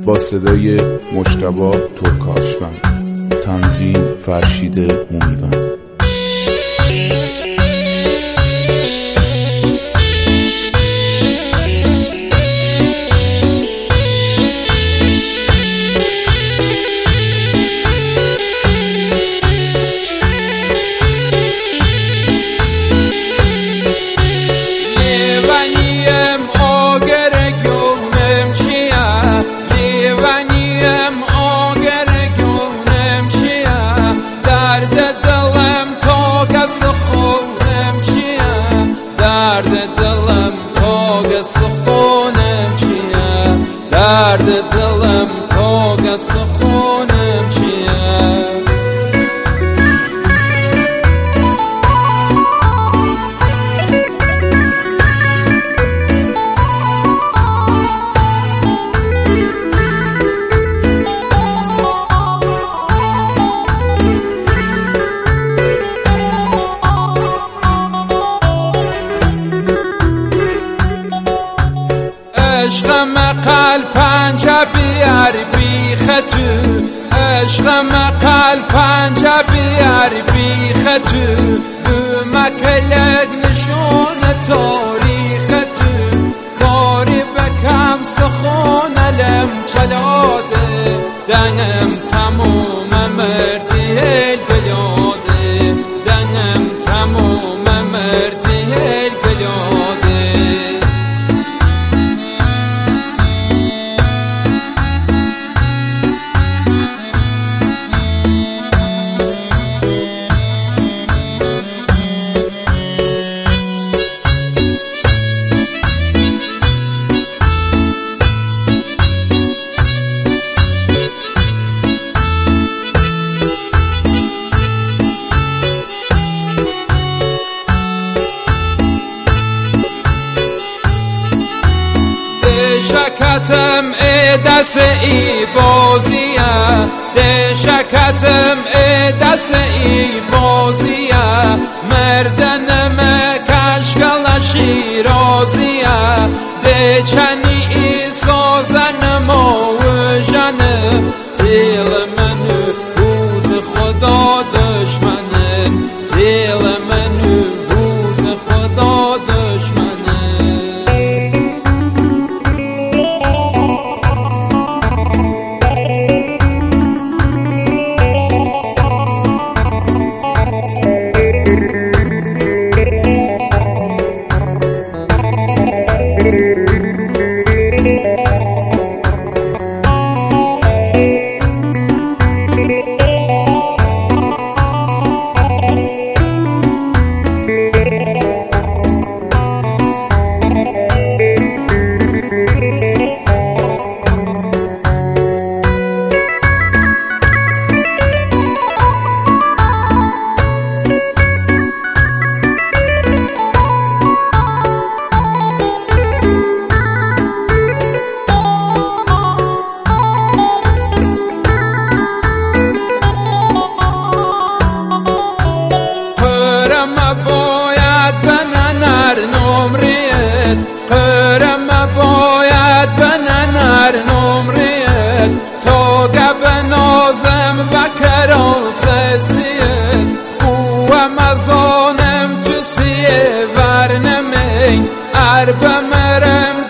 با صدای مجتبی ترکاشوند، تنظیم فرشید مومیوند. درد دلم تا گس خونم چیه عشقم قلب پنجه بیار بیخ تو عشقم قلب پنجه بیار بیخ تو بمکلک نشون تاریخ تو کاری بکم سخون لم چلاده دنم تموم مردی بلاده دنم تموم مردی بلاده شکتم دست ای بازیه ده شکتم دست ای بازیه مردنم کشکل شیرازیه ده چنی ای سازنم و جنم تیل منو بوز خدا دشمنه تیل منو بوز خدا دشمنه باید بننر نمریت قرم باید بننر نمریت تا گب نازم و کراسسیت خوام ازانم تو سیه ورنمی عرب مرم